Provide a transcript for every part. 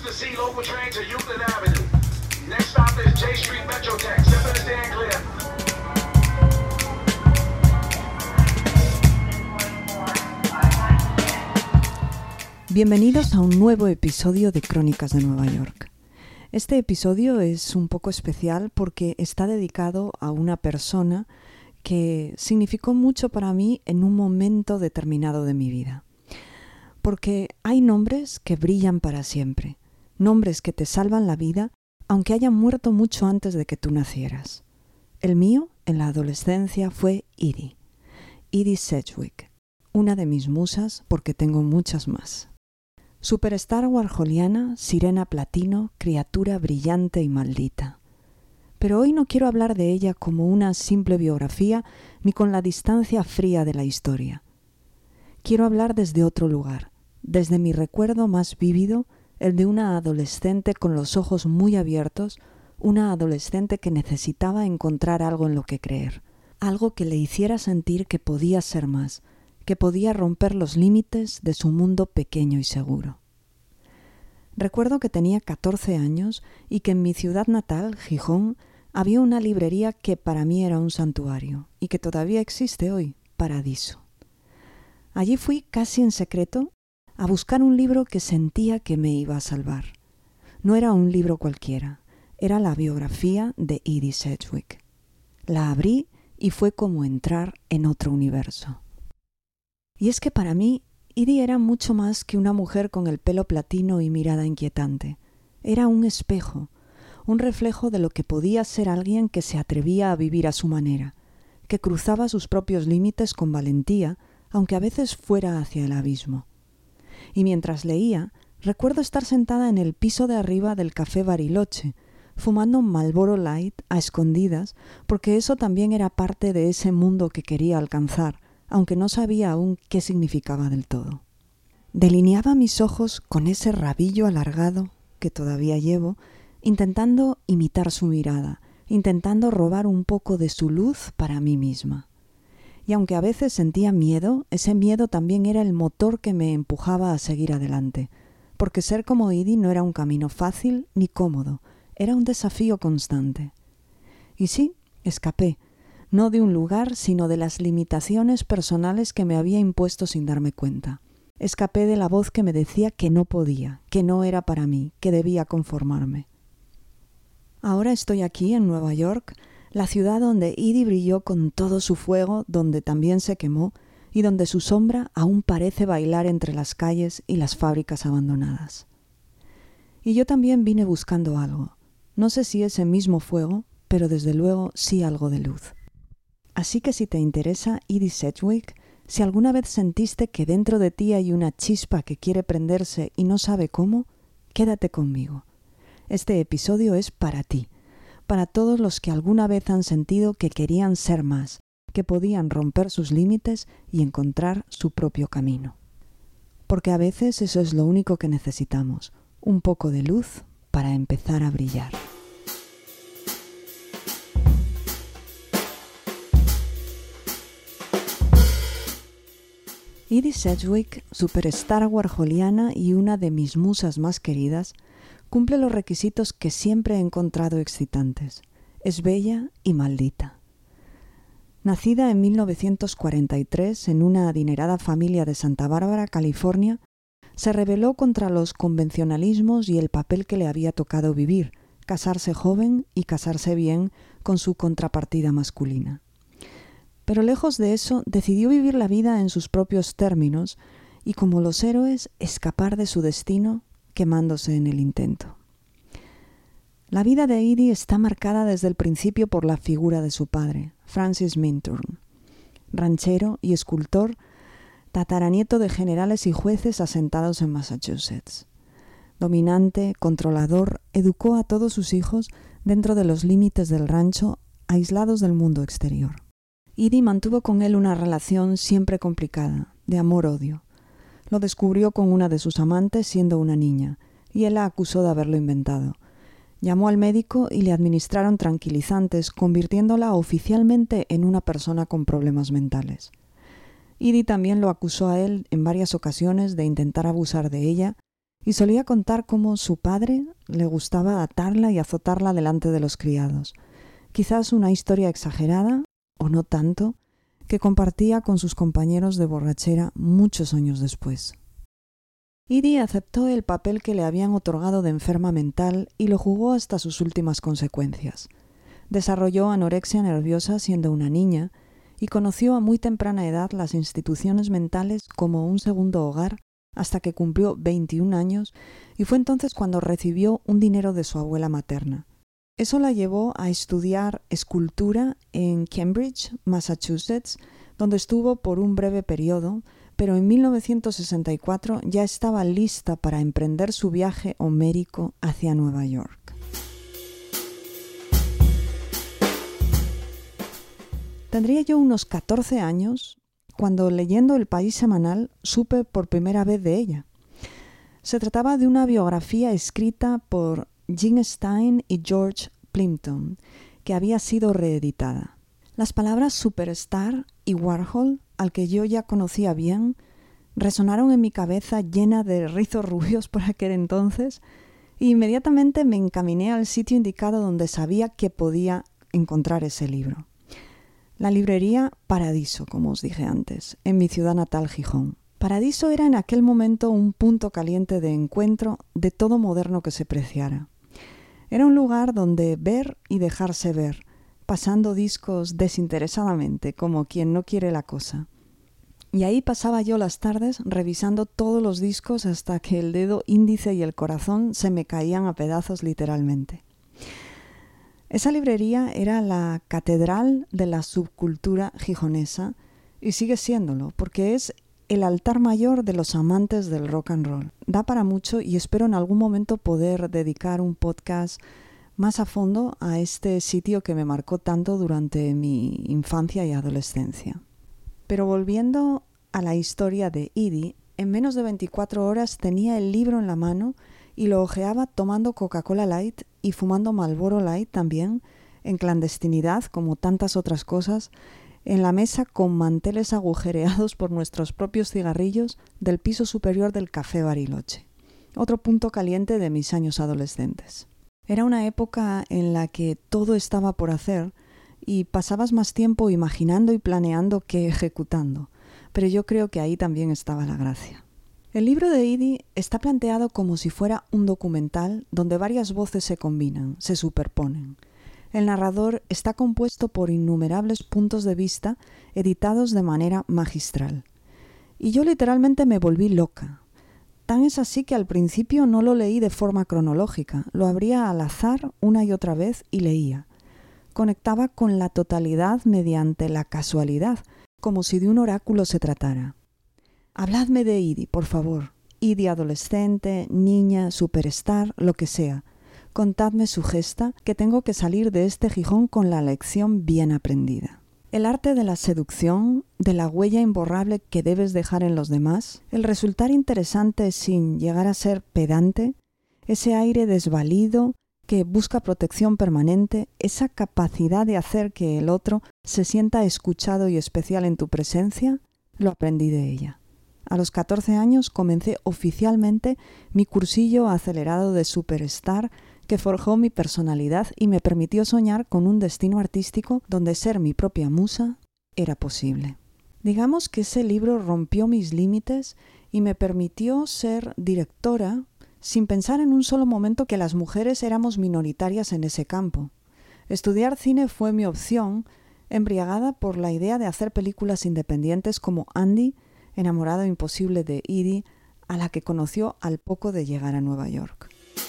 the Sea Local train to Euclid Avenue. Next stop is J Street Metrotech. Step in and stand clear. Bienvenidos a un nuevo episodio de Crónicas de Nueva York. Este episodio es un poco especial porque está dedicado a una persona que significó mucho para mí en un momento determinado de mi vida. Porque hay nombres que brillan para siempre, nombres que te salvan la vida aunque hayan muerto mucho antes de que tú nacieras. El mío, en la adolescencia, fue Edie Sedgwick, una de mis musas porque tengo muchas más. Superstar warholiana, sirena platino, criatura brillante y maldita. Pero hoy no quiero hablar de ella como una simple biografía ni con la distancia fría de la historia. Quiero hablar desde otro lugar, desde mi recuerdo más vívido, el de una adolescente con los ojos muy abiertos, una adolescente que necesitaba encontrar algo en lo que creer, algo que le hiciera sentir que podía ser más, que podía romper los límites de su mundo pequeño y seguro. Recuerdo que tenía 14 años y que en mi ciudad natal, Gijón, había una librería que para mí era un santuario y que todavía existe hoy, Paradiso. Allí fui casi en secreto a buscar un libro que sentía que me iba a salvar. No era un libro cualquiera, era la biografía de Edie Sedgwick. La abrí y fue como entrar en otro universo. Y es que para mí, Edie era mucho más que una mujer con el pelo platino y mirada inquietante. Era un espejo, un reflejo de lo que podía ser alguien que se atrevía a vivir a su manera, que cruzaba sus propios límites con valentía, aunque a veces fuera hacia el abismo. Y mientras leía, recuerdo estar sentada en el piso de arriba del Café Bariloche, fumando un Marlboro Light a escondidas, porque eso también era parte de ese mundo que quería alcanzar, aunque no sabía aún qué significaba del todo. Delineaba mis ojos con ese rabillo alargado que todavía llevo, intentando imitar su mirada, intentando robar un poco de su luz para mí misma. Y aunque a veces sentía miedo, ese miedo también era el motor que me empujaba a seguir adelante, porque ser como Edie no era un camino fácil ni cómodo, era un desafío constante. Y sí, escapé, no de un lugar, sino de las limitaciones personales que me había impuesto sin darme cuenta. Escapé de la voz que me decía que no podía, que no era para mí, que debía conformarme. Ahora estoy aquí en Nueva York, la ciudad donde Edie brilló con todo su fuego, donde también se quemó y donde su sombra aún parece bailar entre las calles y las fábricas abandonadas. Y yo también vine buscando algo. No sé si ese mismo fuego, pero desde luego sí algo de luz. Así que si te interesa Edie Sedgwick, si alguna vez sentiste que dentro de ti hay una chispa que quiere prenderse y no sabe cómo, quédate conmigo. Este episodio es para ti, para todos los que alguna vez han sentido que querían ser más, que podían romper sus límites y encontrar su propio camino. Porque a veces eso es lo único que necesitamos, un poco de luz para empezar a brillar. Edie Sedgwick, superstar warholiana y una de mis musas más queridas, cumple los requisitos que siempre he encontrado excitantes. Es bella y maldita. Nacida en 1943 en una adinerada familia de Santa Bárbara, California, se rebeló contra los convencionalismos y el papel que le había tocado vivir, casarse joven y casarse bien con su contrapartida masculina. Pero lejos de eso, decidió vivir la vida en sus propios términos y, como los héroes, escapar de su destino quemándose en el intento. La vida de Edie está marcada desde el principio por la figura de su padre, Francis Minturn, ranchero y escultor, tataranieto de generales y jueces asentados en Massachusetts. Dominante, controlador, educó a todos sus hijos dentro de los límites del rancho, aislados del mundo exterior. Edie mantuvo con él una relación siempre complicada, de amor-odio. Lo descubrió con una de sus amantes siendo una niña, y él la acusó de haberlo inventado. Llamó al médico y le administraron tranquilizantes, convirtiéndola oficialmente en una persona con problemas mentales. Edie también lo acusó a él en varias ocasiones de intentar abusar de ella y solía contar cómo su padre le gustaba atarla y azotarla delante de los criados. Quizás una historia exagerada, o no tanto, que compartía con sus compañeros de borrachera muchos años después. Edie aceptó el papel que le habían otorgado de enferma mental y lo jugó hasta sus últimas consecuencias. Desarrolló anorexia nerviosa siendo una niña y conoció a muy temprana edad las instituciones mentales como un segundo hogar hasta que cumplió 21 años y fue entonces cuando recibió un dinero de su abuela materna. Eso la llevó a estudiar escultura en Cambridge, Massachusetts, donde estuvo por un breve periodo, pero en 1964 ya estaba lista para emprender su viaje homérico hacia Nueva York. Tendría yo unos 14 años cuando, leyendo El País semanal, supe por primera vez de ella. Se trataba de una biografía escrita por Jean Stein y George Plimpton, que había sido reeditada. Las palabras superstar y Warhol, al que yo ya conocía bien, resonaron en mi cabeza llena de rizos rubios por aquel entonces, e inmediatamente me encaminé al sitio indicado donde sabía que podía encontrar ese libro. La librería Paradiso, como os dije antes, en mi ciudad natal, Gijón. Paradiso era en aquel momento un punto caliente de encuentro de todo moderno que se preciara. Era un lugar donde ver y dejarse ver, pasando discos desinteresadamente, como quien no quiere la cosa. Y ahí pasaba yo las tardes revisando todos los discos hasta que el dedo índice y el corazón se me caían a pedazos literalmente. Esa librería era la catedral de la subcultura gijonesa y sigue siéndolo, porque es el altar mayor de los amantes del rock and roll. Da para mucho y espero en algún momento poder dedicar un podcast más a fondo a este sitio que me marcó tanto durante mi infancia y adolescencia. Pero volviendo a la historia de Edie, en menos de 24 horas tenía el libro en la mano y lo hojeaba tomando Coca-Cola Light y fumando Marlboro Light también, en clandestinidad, como tantas otras cosas, en la mesa con manteles agujereados por nuestros propios cigarrillos del piso superior del Café Bariloche. Otro punto caliente de mis años adolescentes. Era una época en la que todo estaba por hacer y pasabas más tiempo imaginando y planeando que ejecutando, pero yo creo que ahí también estaba la gracia. El libro de Edie está planteado como si fuera un documental donde varias voces se combinan, se superponen. El narrador está compuesto por innumerables puntos de vista editados de manera magistral. Y yo literalmente me volví loca. Tan es así que al principio no lo leí de forma cronológica, lo abría al azar una y otra vez y leía. Conectaba con la totalidad mediante la casualidad, como si de un oráculo se tratara. Habladme de Edie, por favor. Edie adolescente, niña, superstar, lo que sea. Contadme su gesta, que tengo que salir de este Gijón con la lección bien aprendida. El arte de la seducción, de la huella imborrable que debes dejar en los demás, el resultar interesante sin llegar a ser pedante, ese aire desvalido que busca protección permanente, esa capacidad de hacer que el otro se sienta escuchado y especial en tu presencia, lo aprendí de ella. A los 14 años comencé oficialmente mi cursillo acelerado de superstar que forjó mi personalidad y me permitió soñar con un destino artístico donde ser mi propia musa era posible. Digamos que ese libro rompió mis límites y me permitió ser directora sin pensar en un solo momento que las mujeres éramos minoritarias en ese campo. Estudiar cine fue mi opción, embriagada por la idea de hacer películas independientes como Andy, enamorado imposible de Edie, a la que conoció al poco de llegar a Nueva York.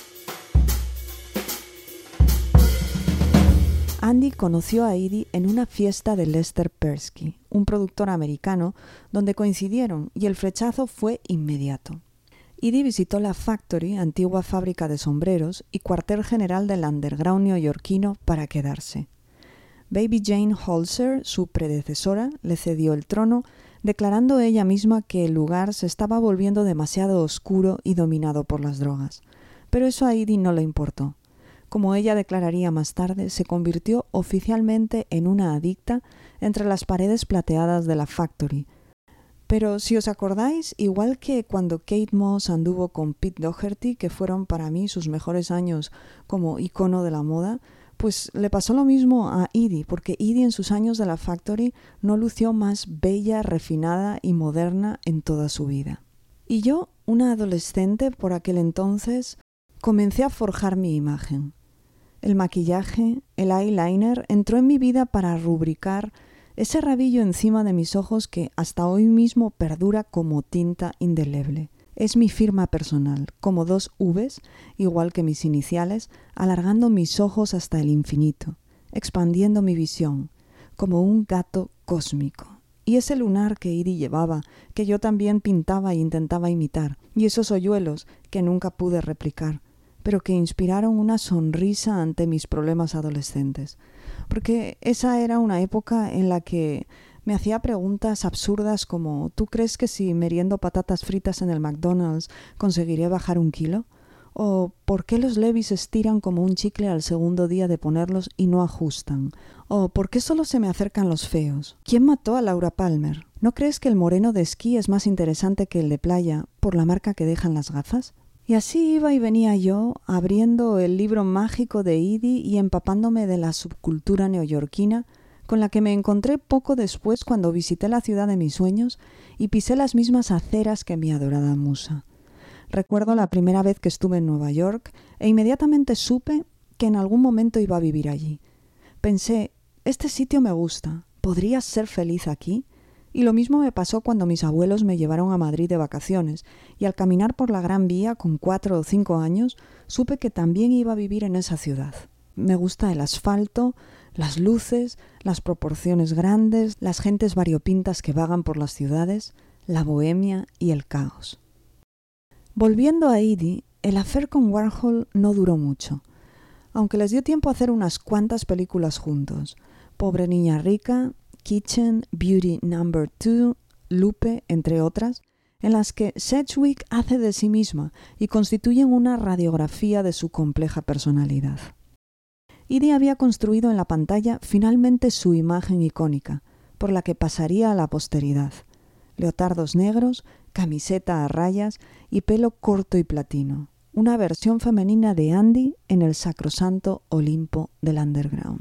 Andy conoció a Edie en una fiesta de Lester Persky, un productor americano, donde coincidieron y el flechazo fue inmediato. Edie visitó la Factory, antigua fábrica de sombreros y cuartel general del underground neoyorquino, para quedarse. Baby Jane Holzer, su predecesora, le cedió el trono, declarando ella misma que el lugar se estaba volviendo demasiado oscuro y dominado por las drogas. Pero eso a Edie no le importó. Como ella declararía más tarde, se convirtió oficialmente en una adicta entre las paredes plateadas de la Factory, Pero si os acordáis, igual que cuando Kate Moss anduvo con Pete Doherty, que fueron para mí sus mejores años como icono de la moda, pues le pasó lo mismo a Edie, porque Edie en sus años de la Factory no lució más bella, refinada y moderna en toda su vida. Y yo, una adolescente por aquel entonces, comencé a forjar mi imagen. El maquillaje, el eyeliner, entró en mi vida para rubricar ese rabillo encima de mis ojos que hasta hoy mismo perdura como tinta indeleble. Es mi firma personal, como 2 Vs, igual que mis iniciales, alargando mis ojos hasta el infinito, expandiendo mi visión, como un gato cósmico. Y ese lunar que Edie llevaba, que yo también pintaba e intentaba imitar, y esos hoyuelos que nunca pude replicar, pero que inspiraron una sonrisa ante mis problemas adolescentes. Porque esa era una época en la que me hacía preguntas absurdas como ¿tú crees que si meriendo patatas fritas en el McDonald's conseguiré bajar 1 kilo? ¿O por qué los Levi's estiran como un chicle al segundo día de ponerlos y no ajustan? ¿O por qué solo se me acercan los feos? ¿Quién mató a Laura Palmer? ¿No crees que el moreno de esquí es más interesante que el de playa por la marca que dejan las gafas? Y así iba y venía yo, abriendo el libro mágico de Edie y empapándome de la subcultura neoyorquina, con la que me encontré poco después cuando visité la ciudad de mis sueños y pisé las mismas aceras que mi adorada musa. Recuerdo la primera vez que estuve en Nueva York e inmediatamente supe que en algún momento iba a vivir allí. Pensé, este sitio me gusta, ¿podrías ser feliz aquí? Y lo mismo me pasó cuando mis abuelos me llevaron a Madrid de vacaciones, y al caminar por la Gran Vía con 4 o 5 años, supe que también iba a vivir en esa ciudad. Me gusta el asfalto, las luces, las proporciones grandes, las gentes variopintas que vagan por las ciudades, la bohemia y el caos. Volviendo a Edie, el affair con Warhol no duró mucho, aunque les dio tiempo a hacer unas cuantas películas juntos. Pobre niña rica, Kitchen, Beauty No. 2, Lupe, entre otras, en las que Sedgwick hace de sí misma y constituyen una radiografía de su compleja personalidad. Edie había construido en la pantalla finalmente su imagen icónica, por la que pasaría a la posteridad. Leotardos negros, camiseta a rayas y pelo corto y platino. Una versión femenina de Andy en el sacrosanto Olimpo del underground.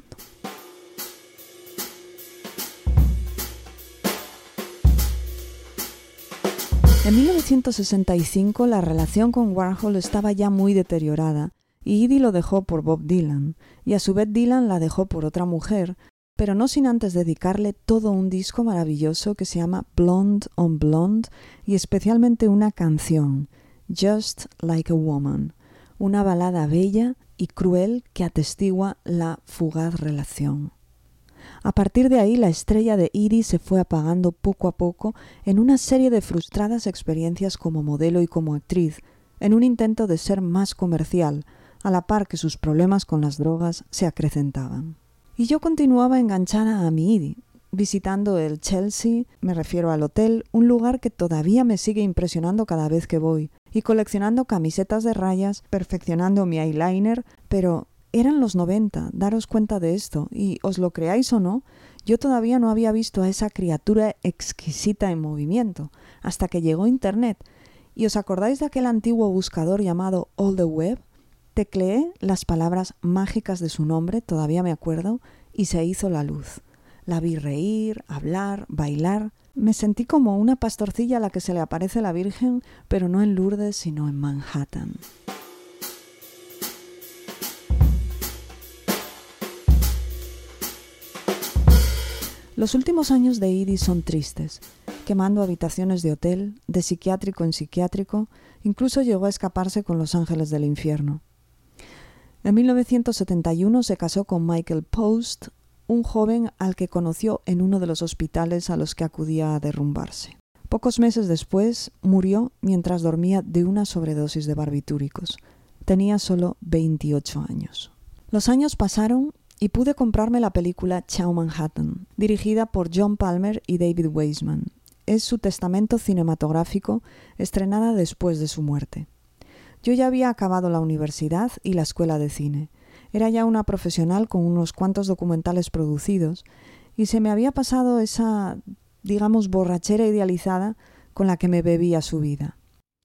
En 1965 la relación con Warhol estaba ya muy deteriorada y Edie lo dejó por Bob Dylan, y a su vez Dylan la dejó por otra mujer, pero no sin antes dedicarle todo un disco maravilloso que se llama Blonde on Blonde y especialmente una canción, Just Like a Woman, una balada bella y cruel que atestigua la fugaz relación. A partir de ahí, la estrella de Edie se fue apagando poco a poco en una serie de frustradas experiencias como modelo y como actriz, en un intento de ser más comercial, a la par que sus problemas con las drogas se acrecentaban. Y yo continuaba enganchada a mi Edie, visitando el Chelsea, me refiero al hotel, un lugar que todavía me sigue impresionando cada vez que voy, y coleccionando camisetas de rayas, perfeccionando mi eyeliner, pero eran los 90, daros cuenta de esto, y os lo creáis o no, yo todavía no había visto a esa criatura exquisita en movimiento, hasta que llegó Internet. ¿Y os acordáis de aquel antiguo buscador llamado All the Web? Tecleé las palabras mágicas de su nombre, todavía me acuerdo, y se hizo la luz. La vi reír, hablar, bailar. Me sentí como una pastorcilla a la que se le aparece la Virgen, pero no en Lourdes, sino en Manhattan. Los últimos años de Edie son tristes, quemando habitaciones de hotel, de psiquiátrico en psiquiátrico, incluso llegó a escaparse con los ángeles del infierno. En 1971 se casó con Michael Post, un joven al que conoció en uno de los hospitales a los que acudía a derrumbarse. Pocos meses después murió mientras dormía de una sobredosis de barbitúricos. Tenía solo 28 años. Los años pasaron y pude comprarme la película Ciao Manhattan, dirigida por John Palmer y David Weisman. Es su testamento cinematográfico, estrenada después de su muerte. Yo ya había acabado la universidad y la escuela de cine. Era ya una profesional con unos cuantos documentales producidos y se me había pasado esa digamos, borrachera idealizada con la que me bebía su vida.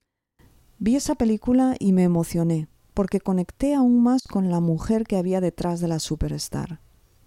Vi esa película y me emocioné, porque conecté aún más con la mujer que había detrás de la superstar.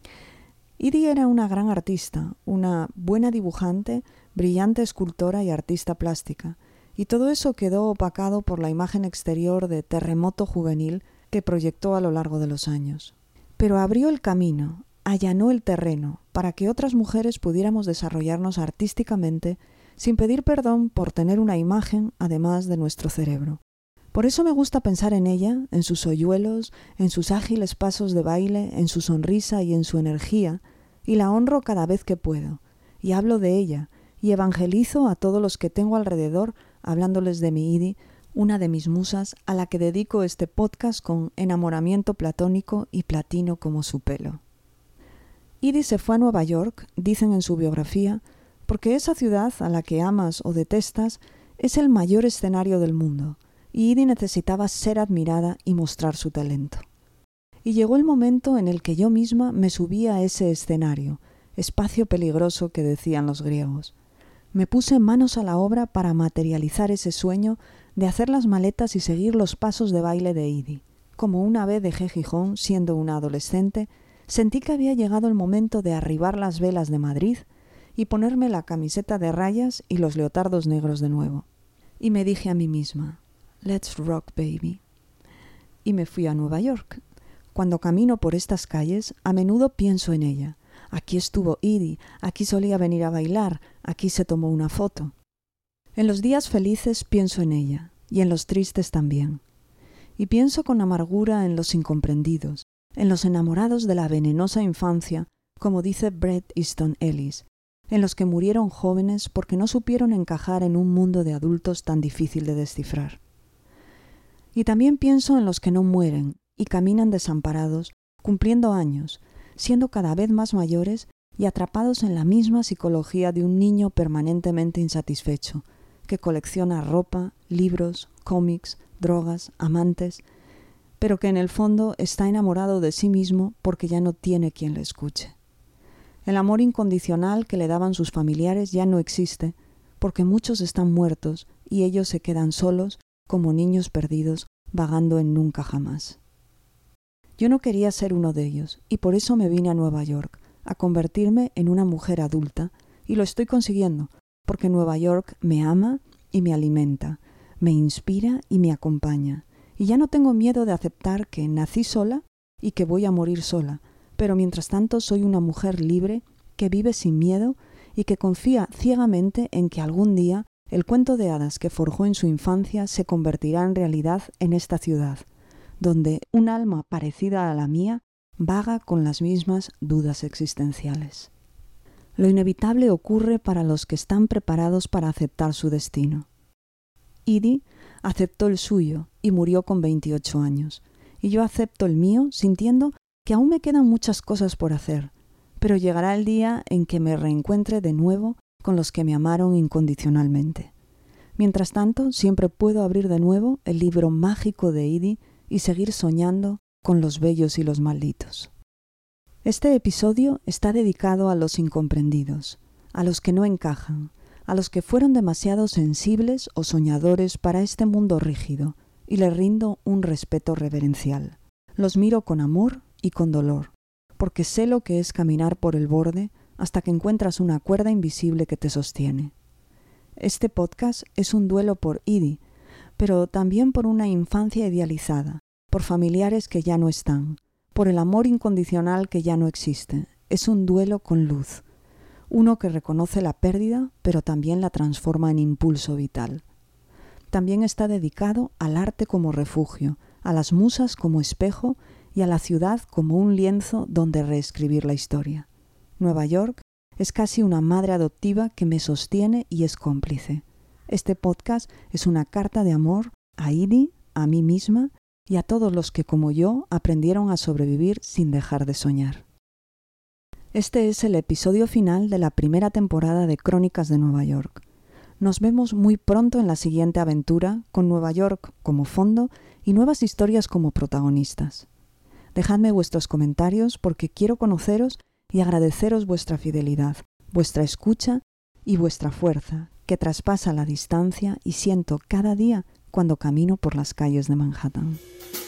Edie era una gran artista, una buena dibujante, brillante escultora y artista plástica, y todo eso quedó opacado por la imagen exterior de terremoto juvenil que proyectó a lo largo de los años. Pero abrió el camino, allanó el terreno, para que otras mujeres pudiéramos desarrollarnos artísticamente sin pedir perdón por tener una imagen además de nuestro cerebro. Por eso me gusta pensar en ella, en sus hoyuelos, en sus ágiles pasos de baile, en su sonrisa y en su energía, y la honro cada vez que puedo, y hablo de ella, y evangelizo a todos los que tengo alrededor hablándoles de mi Edie, una de mis musas a la que dedico este podcast con enamoramiento platónico y platino como su pelo. Edie se fue a Nueva York, dicen en su biografía, porque esa ciudad a la que amas o detestas es el mayor escenario del mundo, y Edie necesitaba ser admirada y mostrar su talento. Y llegó el momento en el que yo misma me subí a ese escenario, espacio peligroso que decían los griegos. Me puse manos a la obra para materializar ese sueño de hacer las maletas y seguir los pasos de baile de Edie. Como una vez dejé Gijón siendo una adolescente, sentí que había llegado el momento de arribar las velas de Madrid y ponerme la camiseta de rayas y los leotardos negros de nuevo. Y me dije a mí misma, "Let's rock, baby". Y me fui a Nueva York. Cuando camino por estas calles, a menudo pienso en ella. Aquí estuvo Edie, aquí solía venir a bailar, aquí se tomó una foto. En los días felices pienso en ella, y en los tristes también. Y pienso con amargura en los incomprendidos, en los enamorados de la venenosa infancia, como dice Bret Easton Ellis, en los que murieron jóvenes porque no supieron encajar en un mundo de adultos tan difícil de descifrar. Y también pienso en los que no mueren y caminan desamparados, cumpliendo años, siendo cada vez más mayores y atrapados en la misma psicología de un niño permanentemente insatisfecho, que colecciona ropa, libros, cómics, drogas, amantes, pero que en el fondo está enamorado de sí mismo porque ya no tiene quien le escuche. El amor incondicional que le daban sus familiares ya no existe, porque muchos están muertos y ellos se quedan solos como niños perdidos vagando en nunca jamás. Yo no quería ser uno de ellos y por eso me vine a Nueva York, a convertirme en una mujer adulta, y lo estoy consiguiendo, porque Nueva York me ama y me alimenta, me inspira y me acompaña, y ya no tengo miedo de aceptar que nací sola y que voy a morir sola, pero mientras tanto soy una mujer libre que vive sin miedo y que confía ciegamente en que algún día el cuento de hadas que forjó en su infancia se convertirá en realidad en esta ciudad, donde un alma parecida a la mía vaga con las mismas dudas existenciales. Lo inevitable ocurre para los que están preparados para aceptar su destino. Edie aceptó el suyo y murió con 28 años, y yo acepto el mío sintiendo que aún me quedan muchas cosas por hacer, pero llegará el día en que me reencuentre de nuevo con los que me amaron incondicionalmente. Mientras tanto, siempre puedo abrir de nuevo el libro mágico de Edie y seguir soñando con los bellos y los malditos. Este episodio está dedicado a los incomprendidos, a los que no encajan, a los que fueron demasiado sensibles o soñadores para este mundo rígido, y les rindo un respeto reverencial. Los miro con amor y con dolor, porque sé lo que es caminar por el borde hasta que encuentras una cuerda invisible que te sostiene. Este podcast es un duelo por Edie, pero también por una infancia idealizada, por familiares que ya no están, por el amor incondicional que ya no existe. Es un duelo con luz, uno que reconoce la pérdida, pero también la transforma en impulso vital. También está dedicado al arte como refugio, a las musas como espejo y a la ciudad como un lienzo donde reescribir la historia. Nueva York es casi una madre adoptiva que me sostiene y es cómplice. Este podcast es una carta de amor a Edie, a mí misma y a todos los que como yo aprendieron a sobrevivir sin dejar de soñar. Este es el episodio final de la primera temporada de Crónicas de Nueva York. Nos vemos muy pronto en la siguiente aventura con Nueva York como fondo y nuevas historias como protagonistas. Dejadme vuestros comentarios porque quiero conoceros y agradeceros vuestra fidelidad, vuestra escucha y vuestra fuerza, que traspasa la distancia y siento cada día cuando camino por las calles de Manhattan.